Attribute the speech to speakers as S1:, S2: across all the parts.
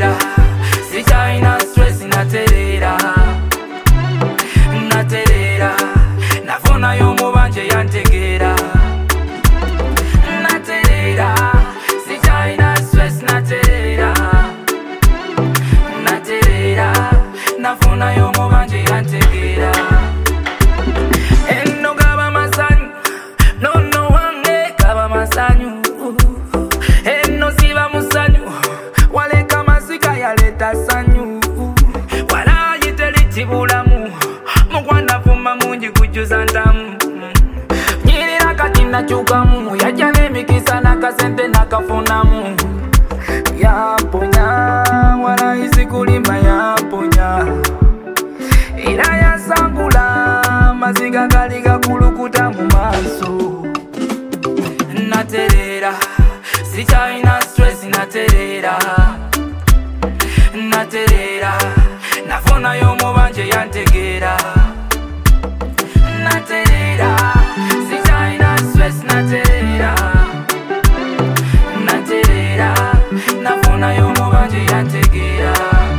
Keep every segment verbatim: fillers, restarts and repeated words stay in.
S1: naterera sichaina stress naterera naterera nafuna yomubanje yantegera naterera sichaina stress naterera naterera nafuna yomubanje yantegera eno gaba masanyu no no wange gaba masanyu eno siba musanyu waleka masika yaleta sanyu wala yiteliti bulamu mugwana fuma mungi kujuza ndamu nyirira kati nachukamu yajja n'emikisa n'akasente n'akafunamu yaponya wala isi kulima yaponya era yasangula maziga gali gakulukuta mu maaso naterera sichaina stress naterera naterera nafuna yomubanje yantegera naterera sichaina stress naterera naterera nafuna yomubanje yantegera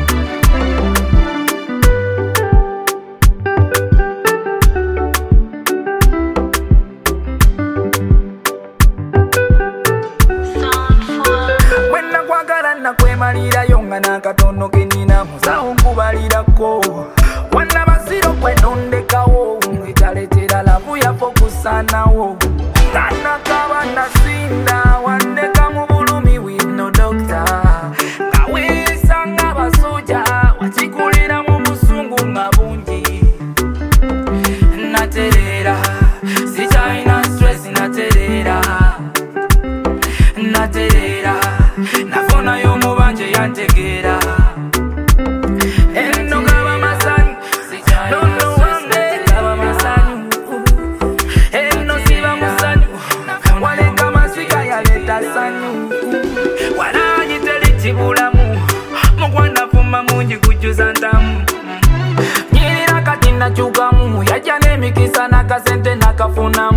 S1: nakwemalira yonga nakatono kenina musawo nkubalirako wana basiro kwenondekawo ngitaletera lavu yafokusanawo tanakaba nasinda wandeka mu bulumi wino dokta ngawisanga basuja wakikulira mu busungu nga bungi naterera sichaina stress naterera naterera nafuna yomubanje yantegera eno gaba masanyu nono wange gaba masanyu eno siba musanyu waleka masika yaleta sanyu wala yiteliti bulamu mugwana fuma mungi kujuza ndamu nyirira kati nachukamu yajja n'emikisa n'akasente n'akafunamu